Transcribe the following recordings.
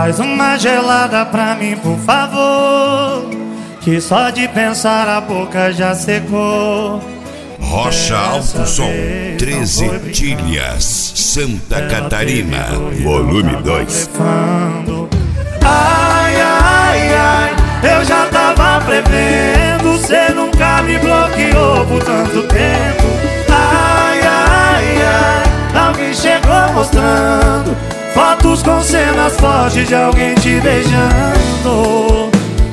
Traz uma gelada pra mim, por favor, que só de pensar a boca já secou. Rocha Alto Som, 13 Tilhas, Santa Catarina, volume 2. Ai, ai, ai, eu já tava prevendo, cê nunca me bloqueou por tanto tempo. Ai, ai, ai, alguém chegou mostrando fotos com cenas fortes de alguém te beijando.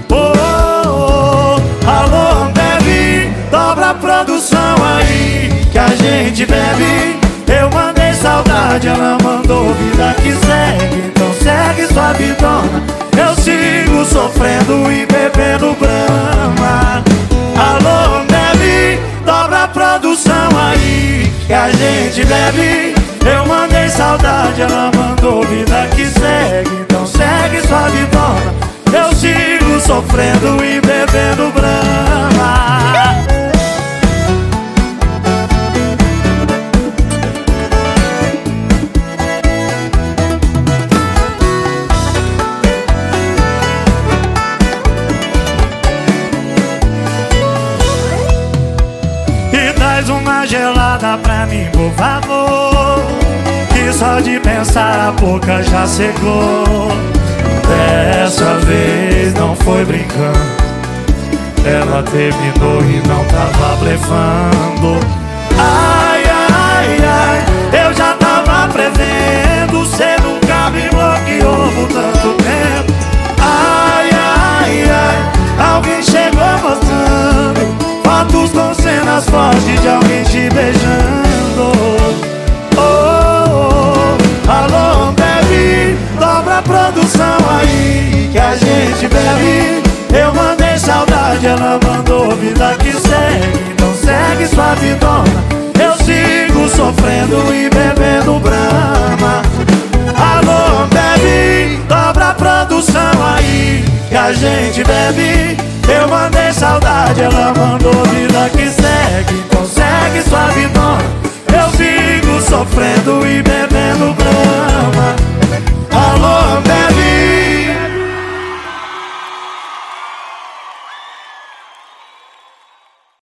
Alô, bebe, dobra a produção aí que a gente bebe. Eu mandei saudade, ela mandou vida que segue. Então segue sua vidona, eu sigo sofrendo e bebendo brama. Alô, bebe, dobra a produção aí que a gente bebe. Eu mandei saudade, ela mandou vida que segue. Então segue sua vidona, eu sigo sofrendo e bebendo brama. E traz uma gelada pra mim, por favor, que só de pensar a boca já secou. Dessa vez não foi brincando, ela terminou e não tava blefando. Ai, ai, ai, eu já tava prevendo, cê nunca me bloqueou por tanto tempo. Ai, ai, ai, alguém chegou mostrando fotos com cenas fortes de alguém te beijando. Alô, bebe, dobra a produção aí que a gente bebe. Eu mandei saudade, ela mandou vida que segue. Então segue sua vidona, eu sigo sofrendo e bebendo brama. Alô, bebe, dobra a produção aí que a gente bebe. Eu mandei saudade, ela mandou vida que segue. Então segue sua vidona, eu sigo sofrendo e bebendo.